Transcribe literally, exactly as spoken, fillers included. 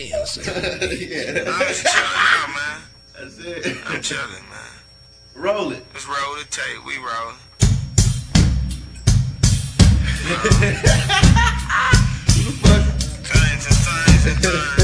Yeah, that's it. Yeah. I'm just chilling out, man. That's it. I'm chilling, man. Roll it. Let's roll the tape. We rolling. Who the fuck? Tons and tons and tons.